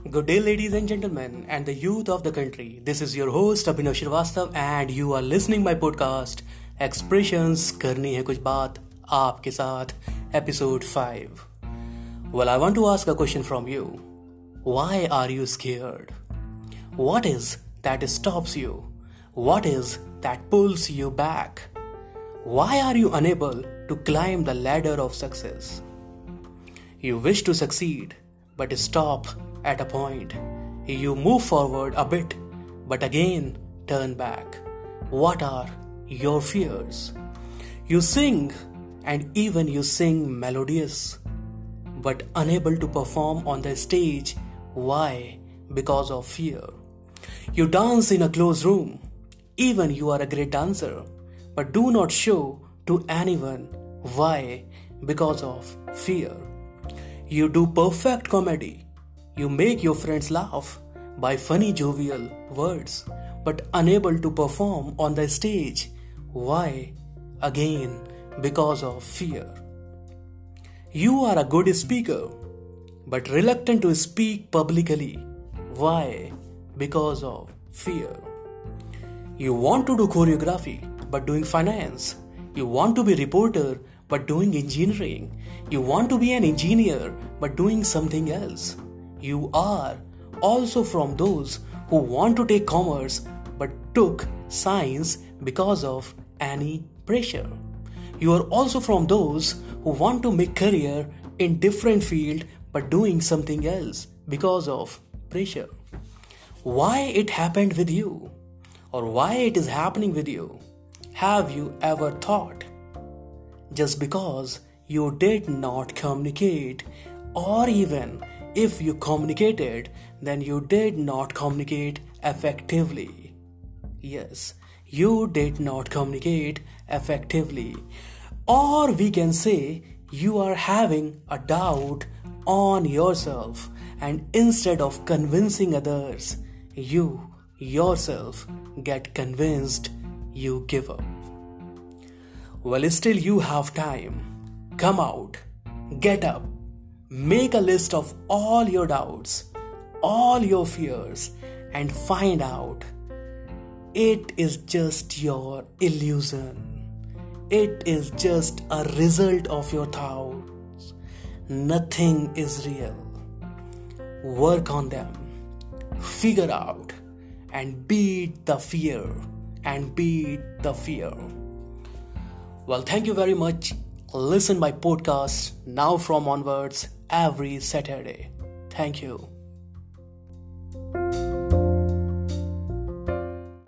Good day, ladies and gentlemen, and the youth of the country. This is your host Abhinav Shrivastava, and you are listening my podcast Expressions करनी है कुछ बात आपके साथ, episode 5. Well, I want to ask a question from you. Why are you scared? What is that stops you? What is that pulls you back? Why are you unable to climb the ladder of success? You wish to succeed, but stop at a point. You move forward a bit, but again turn back. What are your fears? You sing, and even you sing melodious, but unable to perform on the stage. Why? Because of fear. You dance in a closed room, even you are a great dancer, but do not show to anyone. Why? Because of fear. You do perfect comedy. You make your friends laugh by funny jovial words, but unable to perform on the stage. Why? Again, because of fear. You are a good speaker, but reluctant to speak publicly. Why? Because of fear. You want to do choreography, but doing finance. You want to be reporter, but doing engineering. You want to be an engineer, but doing something else. You are also from those who want to take commerce, but took science because of any pressure. You are also from those who want to make career in different field, but doing something else because of pressure. Why it happened with you, or why it is happening with you? Have you ever thought? Just because you did not communicate, or even if you communicated, then you did not communicate effectively. Yes, you did not communicate effectively. Or we can say you are having a doubt on yourself, and instead of convincing others, you yourself get convinced, you give up. Well, still you have time. Come out, get up, make a list of all your doubts, all your fears, and find out it is just your illusion. It is just a result of your thoughts. Nothing is real. Work on them, figure out, and beat the fear. Well, thank you very much. Listen my podcast now from onwards every Saturday. Thank you.